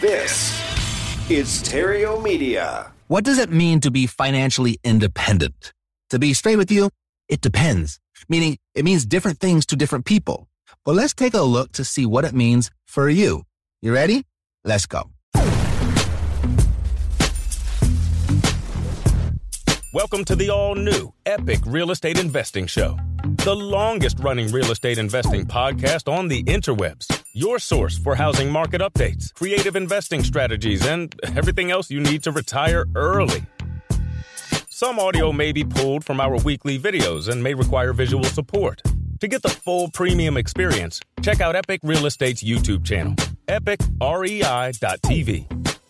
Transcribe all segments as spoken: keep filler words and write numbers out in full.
This is Stereo Media. What does it mean to be financially independent? To be straight with you, it depends. Meaning, it means different things to different people. But let's take a look to see what it means for you. You ready? Let's go. Welcome to the all-new Epic Real Estate Investing Show, the longest-running real estate investing podcast on the interwebs. Your source for housing market updates, creative investing strategies, and everything else you need to retire early. Some audio may be pulled from our weekly videos and may require visual support. To get the full premium experience, check out Epic Real Estate's YouTube channel, epic rei dot t v.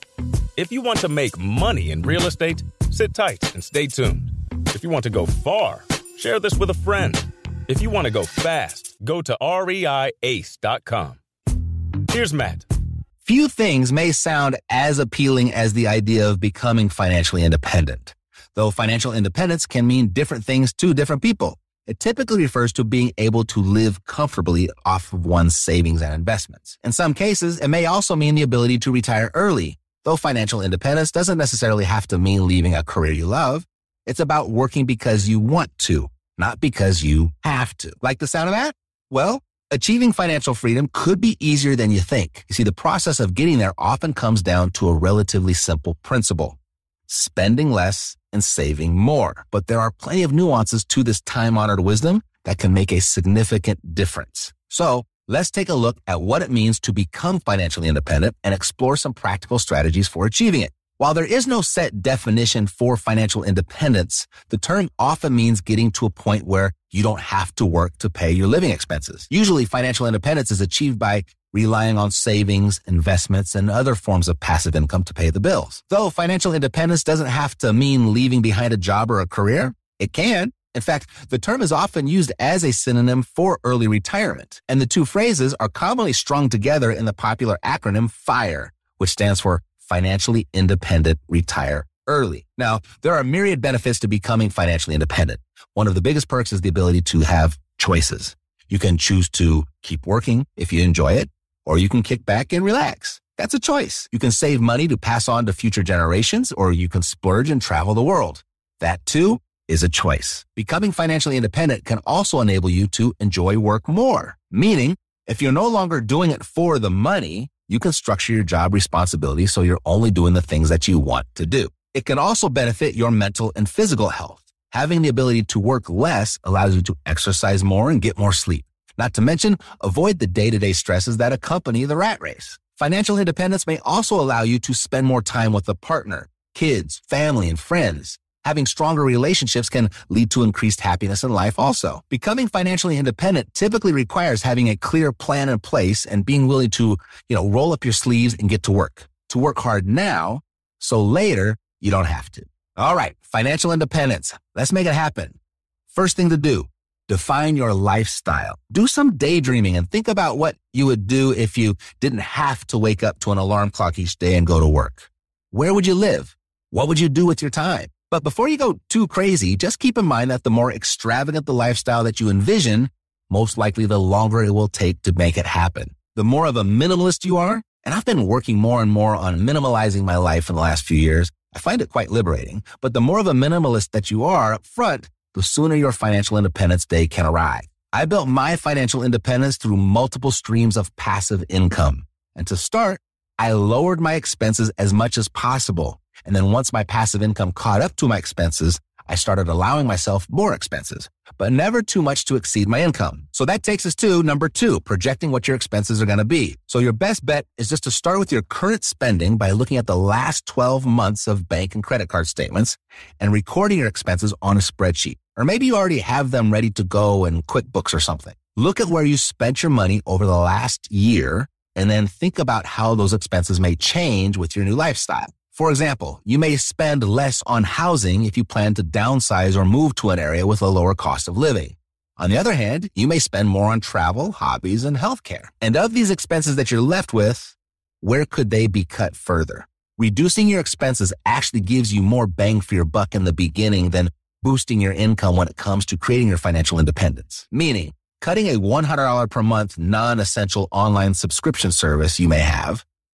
If you want to make money in real estate, sit tight and stay tuned. If you want to go far, share this with a friend. If you want to go fast, go to rei ace dot com. Here's Matt. Few things may sound as appealing as the idea of becoming financially independent. Though financial independence can mean different things to different people. It typically refers to being able to live comfortably off of one's savings and investments. In some cases, it may also mean the ability to retire early. Though financial independence doesn't necessarily have to mean leaving a career you love, it's about working because you want to, not because you have to. Like the sound of that? Well, achieving financial freedom could be easier than you think. You see, the process of getting there often comes down to a relatively simple principle: spending less and saving more. But there are plenty of nuances to this time-honored wisdom that can make a significant difference. So, let's take a look at what it means to become financially independent and explore some practical strategies for achieving it. While there is no set definition for financial independence, the term often means getting to a point where you don't have to work to pay your living expenses. Usually, financial independence is achieved by relying on savings, investments, and other forms of passive income to pay the bills. Though financial independence doesn't have to mean leaving behind a job or a career, it can. In fact, the term is often used as a synonym for early retirement, and the two phrases are commonly strung together in the popular acronym FIRE, which stands for Financially Independent Retire Early. Now, there are myriad benefits to becoming financially independent. One of the biggest perks is the ability to have choices. You can choose to keep working if you enjoy it, or you can kick back and relax. That's a choice. You can save money to pass on to future generations, or you can splurge and travel the world. That too is a choice. Becoming financially independent can also enable you to enjoy work more. Meaning, if you're no longer doing it for the money, you can structure your job responsibilities so you're only doing the things that you want to do. It can also benefit your mental and physical health. Having the ability to work less allows you to exercise more and get more sleep. Not to mention, avoid the day-to-day stresses that accompany the rat race. Financial independence may also allow you to spend more time with a partner, kids, family, and friends. Having stronger relationships can lead to increased happiness in life also. Becoming financially independent typically requires having a clear plan in place and being willing to, you know, roll up your sleeves and get to work. To work hard now, so later you don't have to. All right, financial independence. Let's make it happen. First thing to do, define your lifestyle. Do some daydreaming and think about what you would do if you didn't have to wake up to an alarm clock each day and go to work. Where would you live? What would you do with your time? But before you go too crazy, just keep in mind that the more extravagant the lifestyle that you envision, most likely the longer it will take to make it happen. The more of a minimalist you are, and I've been working more and more on minimalizing my life in the last few years, I find it quite liberating. But the more of a minimalist that you are up front, the sooner your financial independence day can arrive. I built my financial independence through multiple streams of passive income. And to start, I lowered my expenses as much as possible. And then once my passive income caught up to my expenses, I started allowing myself more expenses, but never too much to exceed my income. So that takes us to number two, projecting what your expenses are going to be. So your best bet is just to start with your current spending by looking at the last twelve months of bank and credit card statements and recording your expenses on a spreadsheet. Or maybe you already have them ready to go in QuickBooks or something. Look at where you spent your money over the last year and then think about how those expenses may change with your new lifestyle. For example, you may spend less on housing if you plan to downsize or move to an area with a lower cost of living. On the other hand, you may spend more on travel, hobbies, and healthcare. And of these expenses that you're left with, where could they be cut further? Reducing your expenses actually gives you more bang for your buck in the beginning than boosting your income when it comes to creating your financial independence. Meaning, cutting a one hundred dollars per month non-essential online subscription service you may have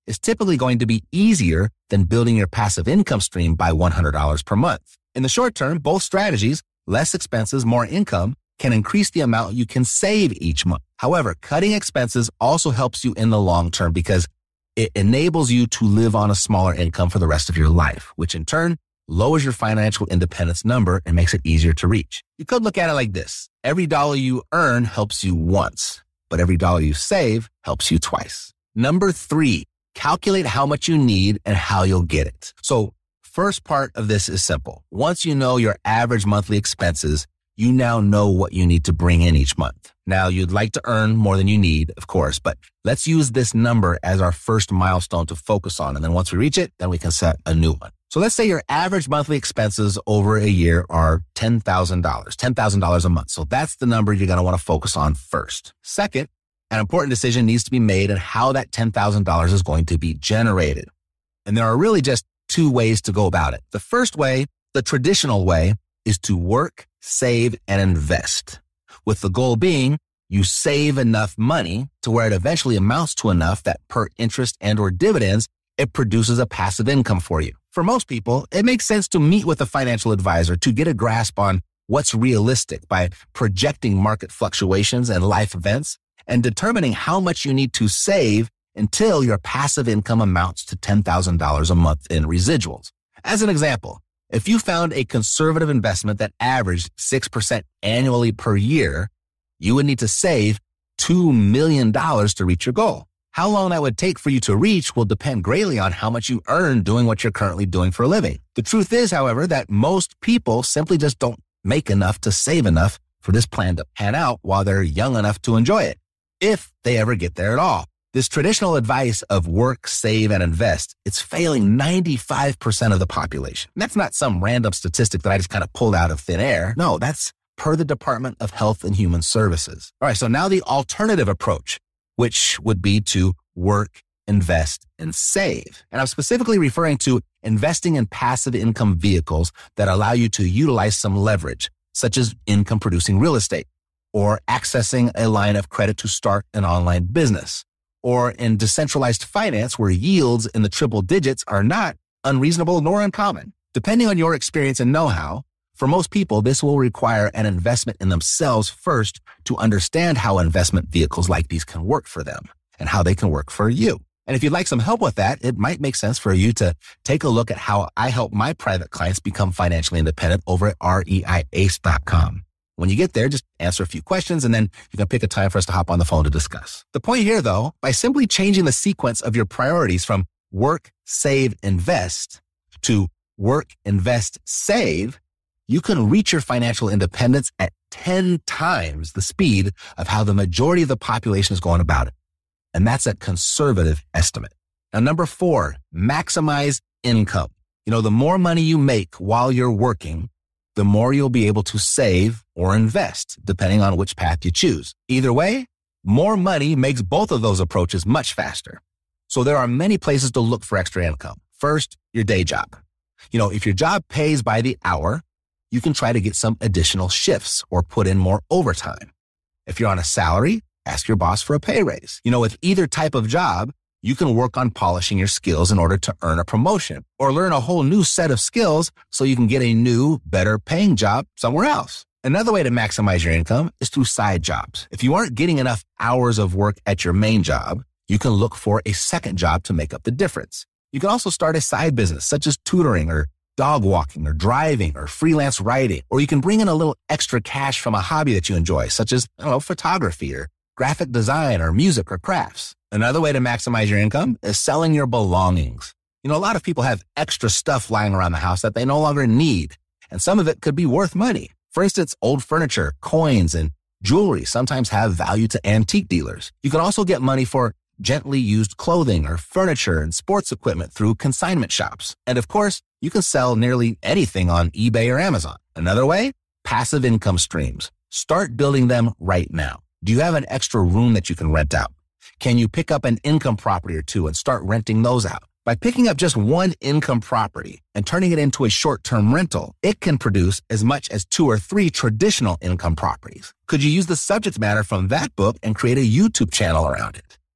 is typically going to be easier than building your passive income stream by one hundred dollars per month. In the short term, both strategies, less expenses, more income, can increase the amount you can save each month. However, cutting expenses also helps you in the long term because it enables you to live on a smaller income for the rest of your life, which in turn lowers your financial independence number and makes it easier to reach. You could look at it like this. Every dollar you earn helps you once, but every dollar you save helps you twice. Number three, calculate how much you need and how you'll get it. So first part of this is simple. Once you know your average monthly expenses, you now know what you need to bring in each month. Now, you'd like to earn more than you need, of course, but let's use this number as our first milestone to focus on. And then once we reach it, then we can set a new one. So let's say your average monthly expenses over a year are ten thousand dollars, ten thousand dollars a month. So that's the number you're going to want to focus on first. Second, an important decision needs to be made on how that ten thousand dollars is going to be generated. And there are really just two ways to go about it. The first way, the traditional way, is to work, save, and invest, with the goal being you save enough money to where it eventually amounts to enough that per interest and or dividends, it produces a passive income for you. For most people, it makes sense to meet with a financial advisor to get a grasp on what's realistic by projecting market fluctuations and life events and determining how much you need to save until your passive income amounts to ten thousand dollars a month in residuals. As an example, if you found a conservative investment that averaged six percent annually per year, you would need to save two million dollars to reach your goal. How long that would take for you to reach will depend greatly on how much you earn doing what you're currently doing for a living. The truth is, however, that most people simply just don't make enough to save enough for this plan to pan out while they're young enough to enjoy it, if they ever get there at all. This traditional advice of work, save, and invest, it's failing ninety-five percent of the population. And that's not some random statistic that I just kind of pulled out of thin air. No, that's per the Department of Health and Human Services. All right, so now the alternative approach, which would be to work, invest, and save. And I'm specifically referring to investing in passive income vehicles that allow you to utilize some leverage, such as income-producing real estate, or accessing a line of credit to start an online business, or in decentralized finance where yields in the triple digits are not unreasonable nor uncommon. Depending on your experience and know-how, for most people, this will require an investment in themselves first to understand how investment vehicles like these can work for them and how they can work for you. And if you'd like some help with that, it might make sense for you to take a look at how I help my private clients become financially independent over at reiace dot com. When you get there, just answer a few questions and then you can pick a time for us to hop on the phone to discuss. The point here, though, by simply changing the sequence of your priorities from work, save, invest to work, invest, save, you can reach your financial independence at ten times the speed of how the majority of the population is going about it. And that's a conservative estimate. Now, number four, maximize income. You know, the more money you make while you're working, the more you'll be able to save or invest, depending on which path you choose. Either way, more money makes both of those approaches much faster. So there are many places to look for extra income. First, your day job. You know, if your job pays by the hour, you can try to get some additional shifts or put in more overtime. If you're on a salary, ask your boss for a pay raise. You know, with either type of job, you can work on polishing your skills in order to earn a promotion or learn a whole new set of skills so you can get a new, better paying job somewhere else. Another way to maximize your income is through side jobs. If you aren't getting enough hours of work at your main job, you can look for a second job to make up the difference. You can also start a side business such as tutoring or dog walking or driving or freelance writing, or you can bring in a little extra cash from a hobby that you enjoy, such as, I don't know, photography or graphic design or music or crafts. Another way to maximize your income is selling your belongings. You know, a lot of people have extra stuff lying around the house that they no longer need, and some of it could be worth money. For instance, old furniture, coins, and jewelry sometimes have value to antique dealers. You can also get money for gently used clothing or furniture and sports equipment through consignment shops. And of course, you can sell nearly anything on eBay or Amazon. Another way, passive income streams. Start building them right now. Do you have an extra room that you can rent out? Can you pick up an income property or two and start renting those out? By picking up just one income property and turning it into a short-term rental, it can produce as much as two or three traditional income properties. Could you use the subject matter from that book and create a YouTube channel around it?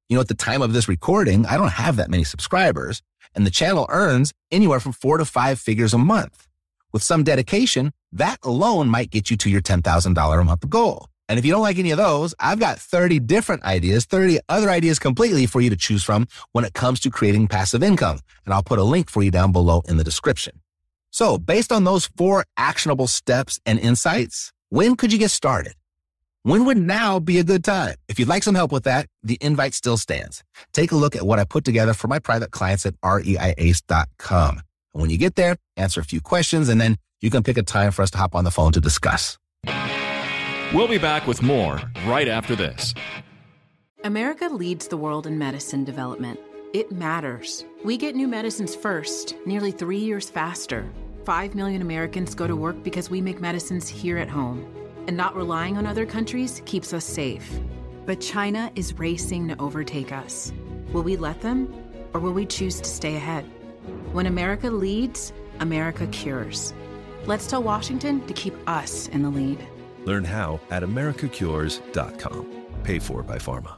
You know, at the time of this recording, I don't have that many subscribers, and the channel earns anywhere from four to five figures a month. With some dedication, that alone might get you to your ten thousand dollars a month goal. And if you don't like any of those, I've got thirty different ideas, thirty other ideas completely for you to choose from when it comes to creating passive income. And I'll put a link for you down below in the description. So based on those four actionable steps and insights, when could you get started? When would now be a good time? If you'd like some help with that, the invite still stands. Take a look at what I put together for my private clients at reiace dot com. And when you get there, answer a few questions, and then you can pick a time for us to hop on the phone to discuss. We'll be back with more right after this. America leads the world in medicine development. It matters. We get new medicines first, nearly three years faster. Five million Americans go to work because we make medicines here at home. And not relying on other countries keeps us safe. But China is racing to overtake us. Will we let them, or will we choose to stay ahead? When America leads, America cures. Let's tell Washington to keep us in the lead. Learn how at america cures dot com. Paid for by Pharma.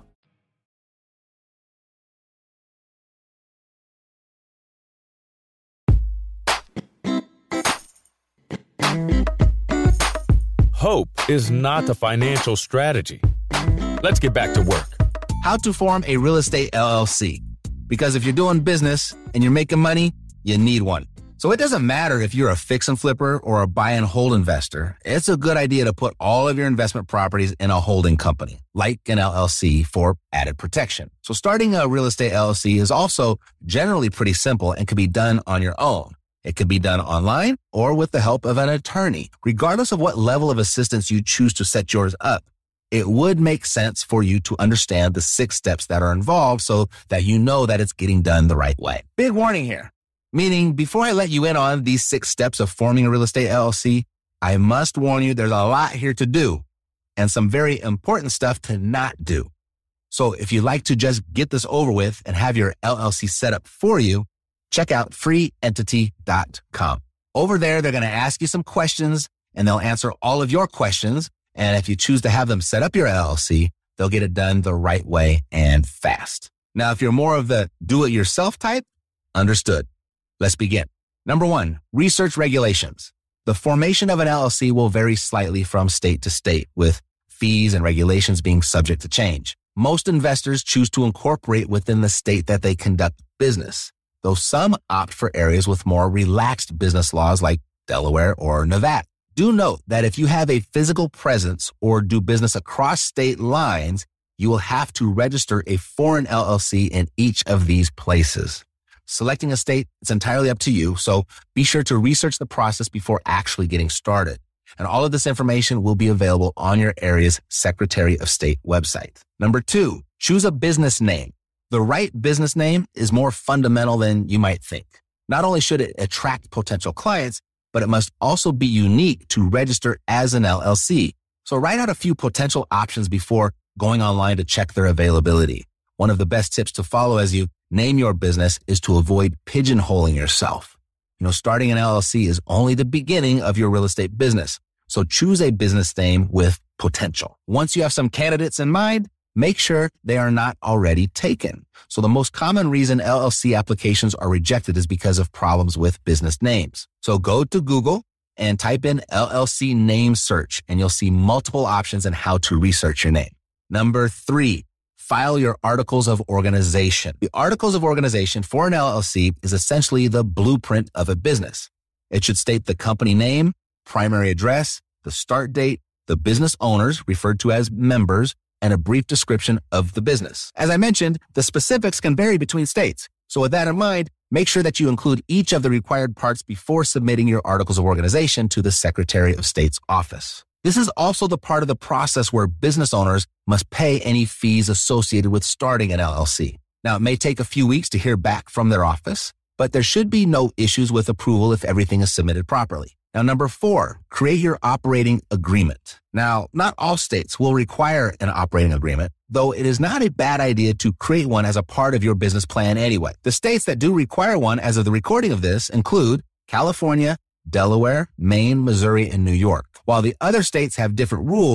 Hope is not a financial strategy. Let's get back to work. How to form a real estate L L C. Because if you're doing business and you're making money, you need one. So it doesn't matter if you're a fix and flipper or a buy and hold investor. It's a good idea to put all of your investment properties in a holding company, like an L L C, for added protection. So starting a real estate L L C is also generally pretty simple and can be done on your own. It could be done online or with the help of an attorney. Regardless of what level of assistance you choose to set yours up, it would make sense for you to understand the six steps that are involved so that you know that it's getting done the right way. Big warning here. Meaning, before I let you in on these six steps of forming a real estate L L C, I must warn you there's a lot here to do and some very important stuff to not do. So if you'd like to just get this over with and have your L L C set up for you, check out free entity dot com. Over there, they're going to ask you some questions and they'll answer all of your questions. And if you choose to have them set up your L L C, they'll get it done the right way and fast. Now, if you're more of the do-it-yourself type, understood. Let's begin. Number one, research regulations. The formation of an L L C will vary slightly from state to state, with fees and regulations being subject to change. Most investors choose to incorporate within the state that they conduct business, though some opt for areas with more relaxed business laws like Delaware or Nevada. Do note that if you have a physical presence or do business across state lines, you will have to register a foreign L L C in each of these places. Selecting a state, it's entirely up to you, so be sure to research the process before actually getting started. And all of this information will be available on your area's Secretary of State website. Number two, choose a business name. The right business name is more fundamental than you might think. Not only should it attract potential clients, but it must also be unique to register as an L L C. So write out a few potential options before going online to check their availability. One of the best tips to follow as you name your business is to avoid pigeonholing yourself. You know, starting an L L C is only the beginning of your real estate business. So choose a business name with potential. Once you have some candidates in mind, make sure they are not already taken. So the most common reason L L C applications are rejected is because of problems with business names. So go to Google and type in L L C name search, and you'll see multiple options on how to research your name. Number three, file your articles of organization. The articles of organization for an L L C is essentially the blueprint of a business. It should state the company name, primary address, the start date, the business owners, referred to as members, and a brief description of the business. As I mentioned, the specifics can vary between states. So with that in mind, make sure that you include each of the required parts before submitting your articles of organization to the Secretary of State's office. This is also the part of the process where business owners must pay any fees associated with starting an L L C. Now, it may take a few weeks to hear back from their office, but there should be no issues with approval if everything is submitted properly. Now, number four, create your operating agreement. Now, not all states will require an operating agreement, though it is not a bad idea to create one as a part of your business plan anyway. The states that do require one as of the recording of this include California, Delaware, Maine, Missouri, and New York. While the other states have different rules,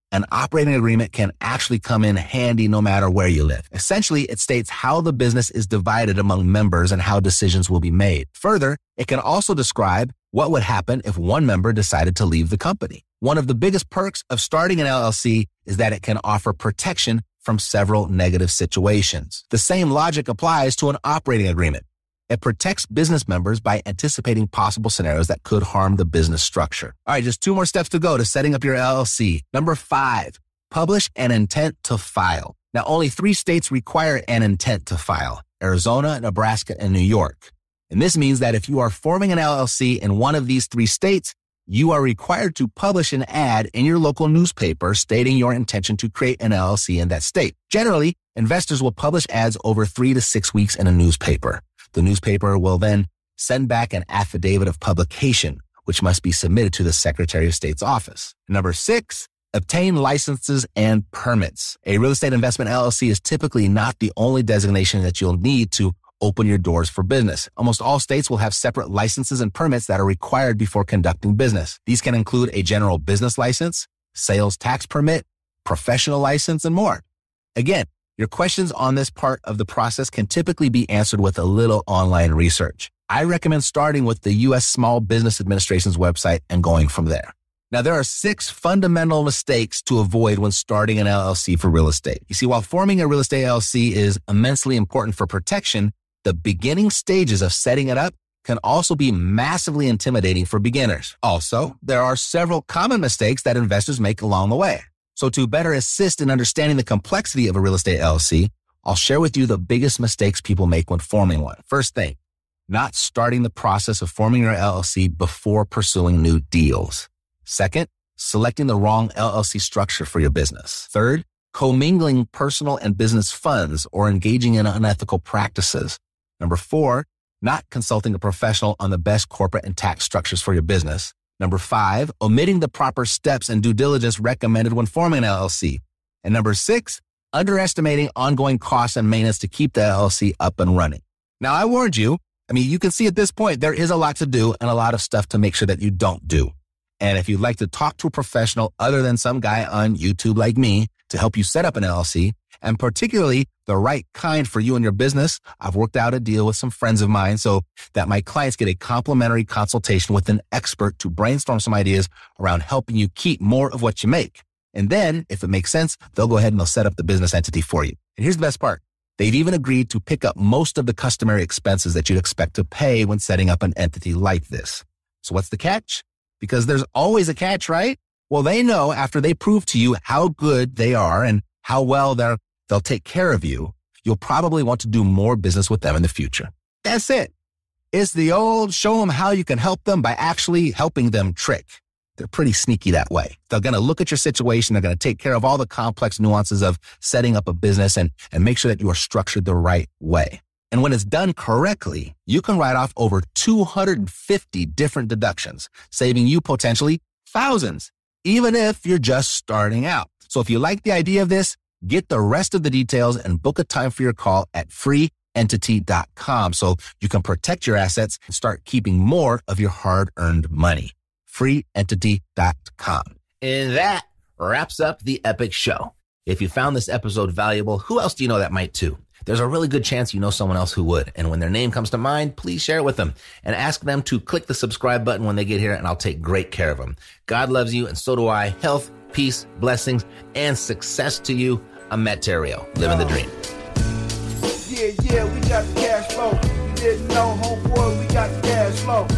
an operating agreement can actually come in handy no matter where you live. Essentially, it states how the business is divided among members and how decisions will be made. Further, it can also describe what would happen if one member decided to leave the company. One of the biggest perks of starting an L L C is that it can offer protection from several negative situations. The same logic applies to an operating agreement. It protects business members by anticipating possible scenarios that could harm the business structure. All right, just two more steps to go to setting up your L L C. Number five, publish an intent to file. Now, only three states require an intent to file: Arizona, Nebraska, and New York. And this means that if you are forming an L L C in one of these three states, you are required to publish an ad in your local newspaper stating your intention to create an L L C in that state. Generally, investors will publish ads over three to six weeks in a newspaper. The newspaper will then send back an affidavit of publication, which must be submitted to the Secretary of State's office. Number six, obtain licenses and permits. A real estate investment L L C is typically not the only designation that you'll need to open your doors for business. Almost all states will have separate licenses and permits that are required before conducting business. These can include a general business license, sales tax permit, professional license, and more. Again, your questions on this part of the process can typically be answered with a little online research. I recommend starting with the U S Small Business Administration's website and going from there. Now, there are six fundamental mistakes to avoid when starting an L L C for real estate. You see, while forming a real estate L L C is immensely important for protection, the beginning stages of setting it up can also be massively intimidating for beginners. Also, there are several common mistakes that investors make along the way. So to better assist in understanding the complexity of a real estate L L C, I'll share with you the biggest mistakes people make when forming one. First thing, not starting the process of forming your L L C before pursuing new deals. Second, selecting the wrong L L C structure for your business. Third, commingling personal and business funds or engaging in unethical practices. Number four, not consulting a professional on the best corporate and tax structures for your business. Number five, omitting the proper steps and due diligence recommended when forming an L L C. And number six, underestimating ongoing costs and maintenance to keep the L L C up and running. Now, I warned you. I mean, you can see at this point, there is a lot to do and a lot of stuff to make sure that you don't do. And if you'd like to talk to a professional other than some guy on YouTube like me to help you set up an L L C, and particularly the right kind for you and your business, I've worked out a deal with some friends of mine so that my clients get a complimentary consultation with an expert to brainstorm some ideas around helping you keep more of what you make. And then, if it makes sense, they'll go ahead and they'll set up the business entity for you. And here's the best part. They've even agreed to pick up most of the customary expenses that you'd expect to pay when setting up an entity like this. So what's the catch? Because there's always a catch, right? Well, they know after they prove to you how good they are and how well they're, they'll take care of you, you'll probably want to do more business with them in the future. That's it. It's the old show them how you can help them by actually helping them trick. They're pretty sneaky that way. They're going to look at your situation. They're going to take care of all the complex nuances of setting up a business and, and make sure that you are structured the right way. And when it's done correctly, you can write off over two hundred fifty different deductions, saving you potentially thousands, even if you're just starting out. So if you like the idea of this, get the rest of the details and book a time for your call at free entity dot com so you can protect your assets and start keeping more of your hard-earned money. free entity dot com. And that wraps up the Epic Show. If you found this episode valuable, who else do you know that might too? There's a really good chance you know someone else who would. And when their name comes to mind, please share it with them and ask them to click the subscribe button when they get here, and I'll take great care of them. God loves you, and so do I. Health, peace, blessings, and success to you. I'm Matt Theriault, living the dream. Yeah, yeah, we got the cash flow. You didn't know, homeboy, we got the cash flow.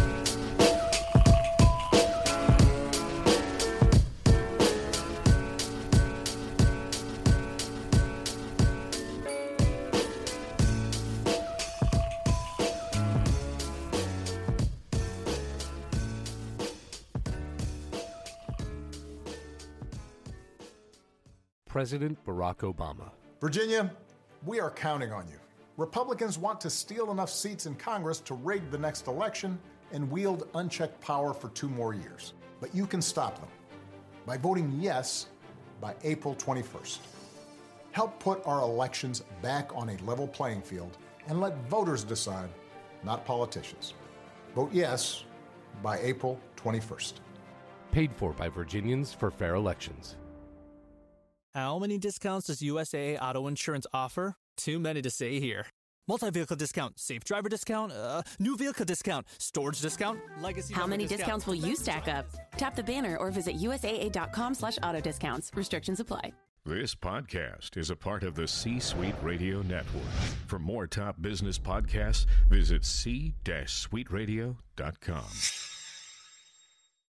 President Barack Obama. Virginia, we are counting on you. Republicans want to steal enough seats in Congress to rig the next election and wield unchecked power for two more years. But you can stop them by voting yes by April twenty-first. Help put our elections back on a level playing field and let voters decide, not politicians. Vote yes by April twenty-first. Paid for by Virginians for Fair Elections. How many discounts does U S A A Auto Insurance offer? Too many to say here. Multi-vehicle discount, safe driver discount, uh, new vehicle discount, storage discount, legacy. How many discounts will you stack up? Tap the banner or visit USAA.com slash auto discounts. Restrictions apply. This podcast is a part of the C-Suite Radio Network. For more top business podcasts, visit c suite radio dot com.